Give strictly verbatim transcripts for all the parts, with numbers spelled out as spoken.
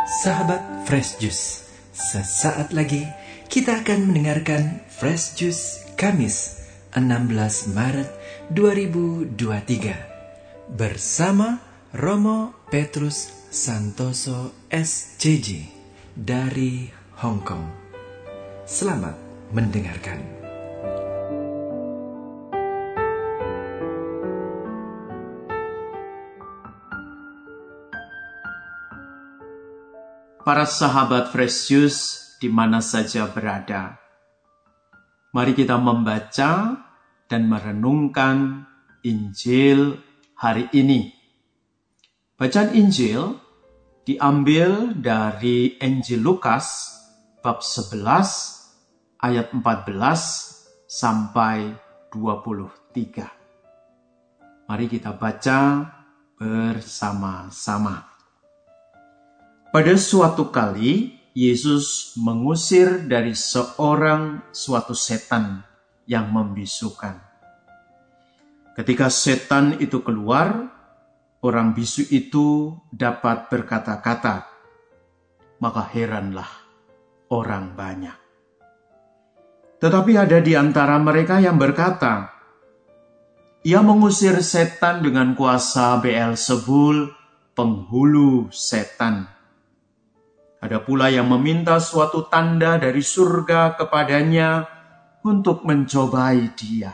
Sahabat Fresh Juice, sesaat lagi kita akan mendengarkan Fresh Juice Kamis enam belas Maret dua ribu dua puluh tiga bersama Romo Petrus Santoso S C J dari Hong Kong. Selamat mendengarkan. Para sahabat Fresh Juice di mana saja berada, mari kita membaca dan merenungkan Injil hari ini. Bacaan Injil diambil dari Injil Lukas bab sebelas ayat empat belas sampai dua puluh tiga. Mari kita baca bersama-sama. Pada suatu kali, Yesus mengusir dari seorang suatu setan yang membisukan. Ketika setan itu keluar, orang bisu itu dapat berkata-kata, maka heranlah orang banyak. Tetapi ada di antara mereka yang berkata, ia mengusir setan dengan kuasa Beelzebul, penghulu setan. Ada pula yang meminta suatu tanda dari surga kepadanya untuk mencobai dia.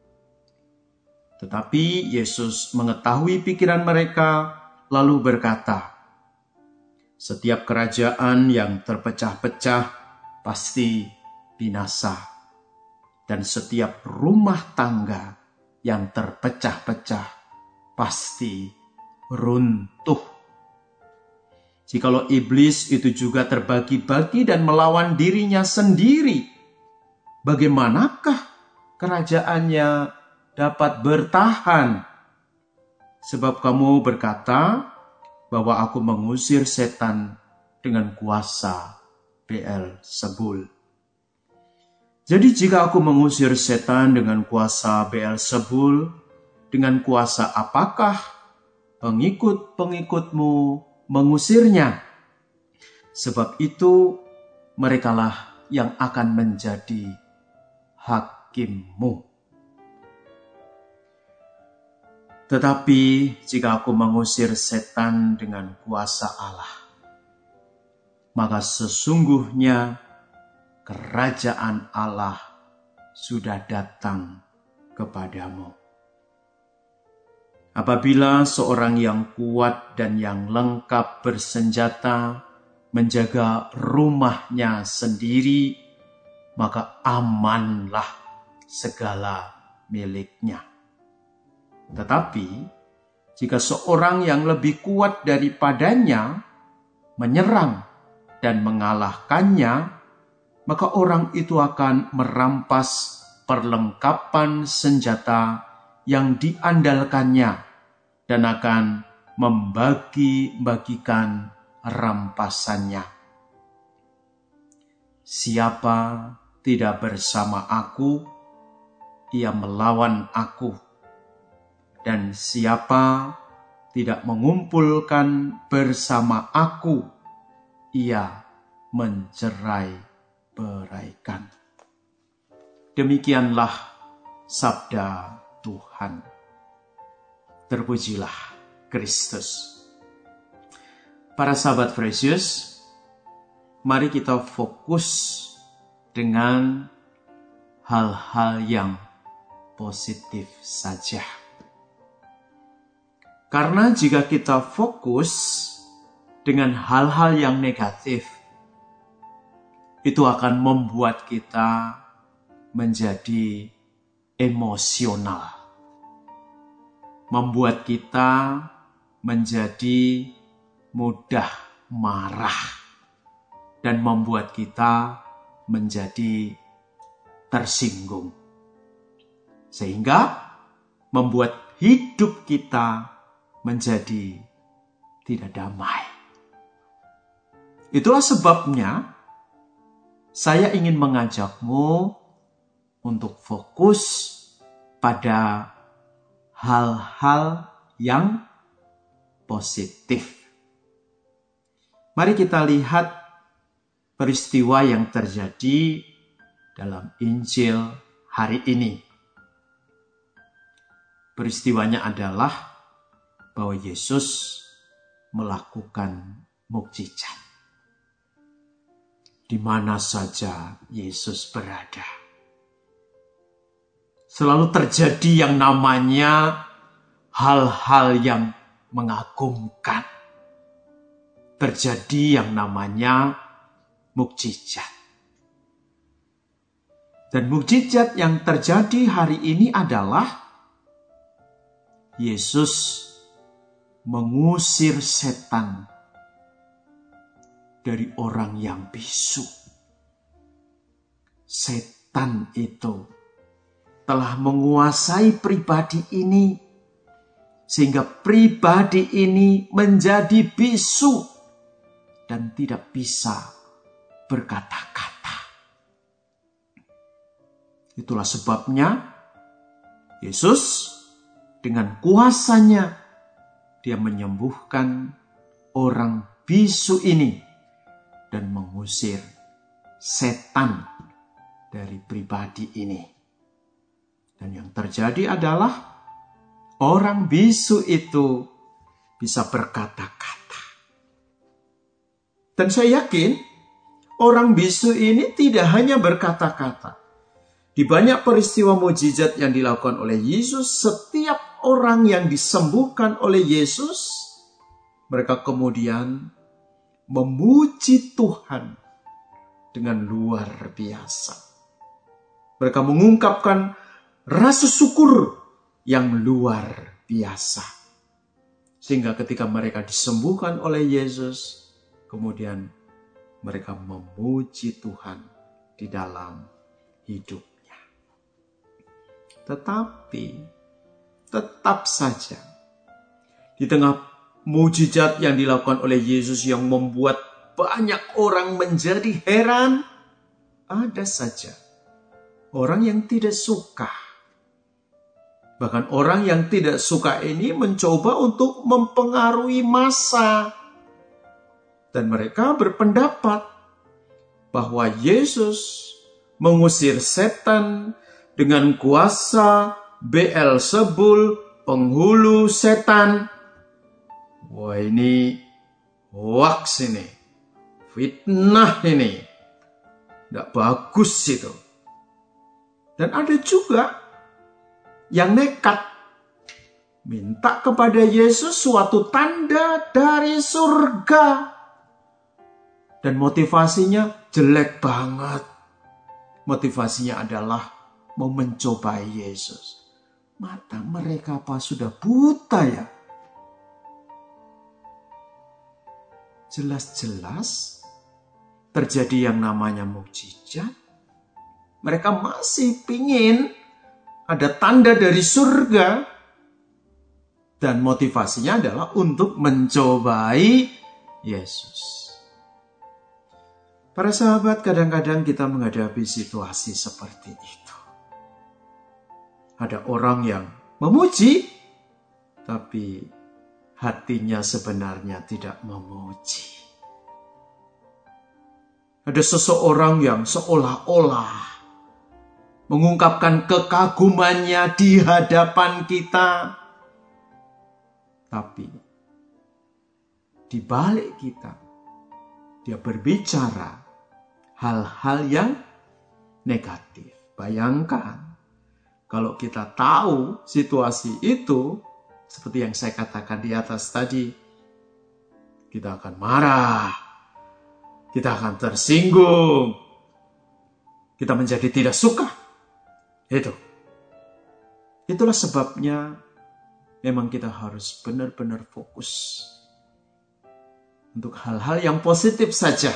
Tetapi Yesus mengetahui pikiran mereka, lalu berkata, setiap kerajaan yang terpecah-pecah pasti binasa, dan setiap rumah tangga yang terpecah-pecah pasti runtuh. Jikalau iblis itu juga terbagi-bagi dan melawan dirinya sendiri, bagaimanakah kerajaannya dapat bertahan? Sebab kamu berkata bahwa aku mengusir setan dengan kuasa Beelzebul. Jadi jika aku mengusir setan dengan kuasa Beelzebul, dengan kuasa apakah pengikut-pengikutmu mengusirnya? Sebab itu merekalah yang akan menjadi hakimmu. Tetapi jika aku mengusir setan dengan kuasa Allah, maka sesungguhnya kerajaan Allah sudah datang kepadamu. Apabila seorang yang kuat dan yang lengkap bersenjata menjaga rumahnya sendiri, maka amanlah segala miliknya. Tetapi jika seorang yang lebih kuat daripadanya menyerang dan mengalahkannya, maka orang itu akan merampas perlengkapan senjata yang diandalkannya dan akan membagi-bagikan rampasannya. Siapa tidak bersama aku, ia melawan aku. Dan siapa tidak mengumpulkan bersama aku, ia mencerai-beraikan. Demikianlah sabda Tuhan. Terpujilah Kristus. Para sahabat Fresh Juice, mari kita fokus dengan hal-hal yang positif saja. Karena jika kita fokus dengan hal-hal yang negatif, itu akan membuat kita menjadi emosional. Membuat kita menjadi mudah marah dan membuat kita menjadi tersinggung. Sehingga membuat hidup kita menjadi tidak damai. Itulah sebabnya saya ingin mengajakmu untuk fokus pada hal-hal yang positif. Mari kita lihat peristiwa yang terjadi dalam Injil hari ini. Peristiwanya adalah bahwa Yesus melakukan mukjizat. Di mana saja Yesus berada, selalu terjadi yang namanya hal-hal yang mengagumkan. Terjadi yang namanya mukjizat. Dan mukjizat yang terjadi hari ini adalah Yesus mengusir setan dari orang yang bisu. Setan itu telah menguasai pribadi ini, sehingga pribadi ini menjadi bisu dan tidak bisa berkata-kata. Itulah sebabnya Yesus dengan kuasanya dia menyembuhkan orang bisu ini dan mengusir setan dari pribadi ini. Dan yang terjadi adalah orang bisu itu bisa berkata-kata. Dan saya yakin orang bisu ini tidak hanya berkata-kata. Di banyak peristiwa mukjizat yang dilakukan oleh Yesus, setiap orang yang disembuhkan oleh Yesus, mereka kemudian memuji Tuhan dengan luar biasa. Mereka mengungkapkan rasa syukur yang luar biasa. Sehingga ketika mereka disembuhkan oleh Yesus, kemudian mereka memuji Tuhan di dalam hidupnya. Tetapi tetap saja di tengah mukjizat yang dilakukan oleh Yesus yang membuat banyak orang menjadi heran, ada saja orang yang tidak suka. Bahkan orang yang tidak suka ini mencoba untuk mempengaruhi massa. Dan mereka berpendapat bahwa Yesus mengusir setan dengan kuasa Beelzebul, penghulu setan. Wah, ini hoax ini. Fitnah ini. Tidak bagus itu. Dan ada juga yang nekat minta kepada Yesus suatu tanda dari surga. Dan motivasinya jelek banget. Motivasinya adalah mau mencobai Yesus. Mata mereka apa sudah buta ya? Jelas-jelas terjadi yang namanya mukjizat. Mereka masih pingin ada tanda dari surga. Dan motivasinya adalah untuk mencobai Yesus. Para sahabat, kadang-kadang kita menghadapi situasi seperti itu. Ada orang yang memuji, tapi hatinya sebenarnya tidak memuji. Ada seseorang yang seolah-olah mengungkapkan kekagumannya di hadapan kita. Tapi di balik kita, dia berbicara hal-hal yang negatif. Bayangkan kalau kita tahu situasi itu, seperti yang saya katakan di atas tadi, kita akan marah, kita akan tersinggung, kita menjadi tidak suka. Itu. Itulah sebabnya memang kita harus benar-benar fokus untuk hal-hal yang positif saja.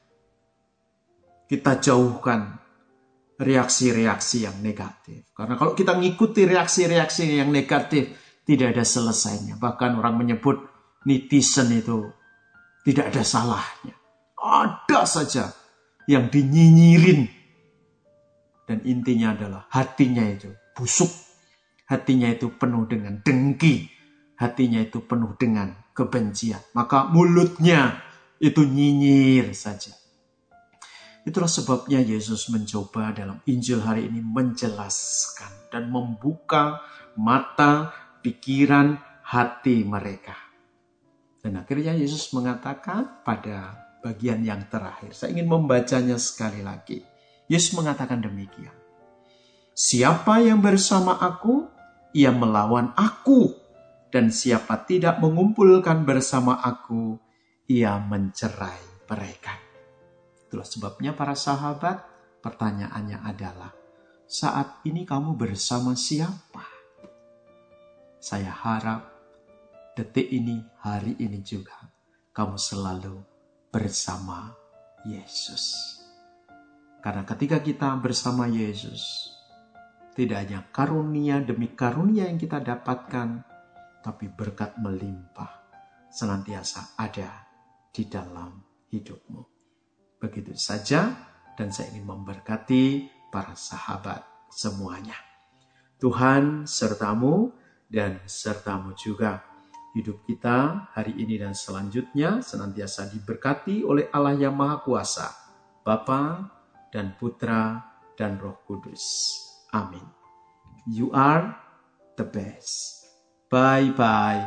Kita jauhkan reaksi-reaksi yang negatif. Karena kalau kita ngikuti reaksi-reaksi yang negatif, tidak ada selesainya. Bahkan orang menyebut netizen itu tidak ada salahnya. Ada saja yang dinyinyirin. Dan intinya adalah hatinya itu busuk. Hatinya itu penuh dengan dengki. Hatinya itu penuh dengan kebencian. Maka mulutnya Itu nyinyir saja. Itulah sebabnya Yesus mencoba dalam Injil hari ini menjelaskan dan membuka mata, pikiran, hati mereka. Dan akhirnya Yesus mengatakan pada bagian yang terakhir. Saya ingin membacanya sekali lagi. Yesus mengatakan demikian. Siapa yang bersama aku, ia melawan aku. Dan siapa tidak mengumpulkan bersama aku, ia mencerai beraikan. Itulah sebabnya para sahabat, pertanyaannya adalah, saat ini kamu bersama siapa? Saya harap detik ini, hari ini juga, kamu selalu bersama Yesus. Karena ketika kita bersama Yesus, tidak hanya karunia demi karunia yang kita dapatkan, tapi berkat melimpah senantiasa ada di dalam hidupmu. Begitu saja, dan saya ingin memberkati para sahabat semuanya. Tuhan sertamu dan sertamu juga. Hidup kita hari ini dan selanjutnya senantiasa diberkati oleh Allah yang Maha Kuasa, Bapa dan Putra dan Roh Kudus. Amin. You are the best. Bye-bye.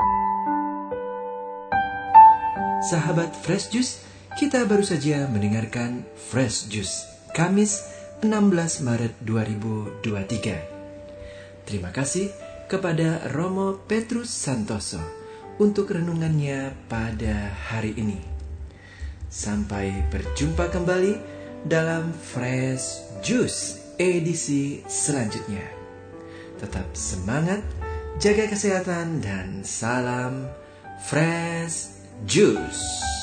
Sahabat Fresh Juice, kita baru saja mendengarkan Fresh Juice, Kamis enam belas Maret dua ribu dua puluh tiga. Terima kasih kepada Romo Petrus Santoso untuk renungannya pada hari ini. Sampai berjumpa kembali dalam Fresh Juice edisi selanjutnya. Tetap semangat, jaga kesehatan, dan salam Fresh Juice.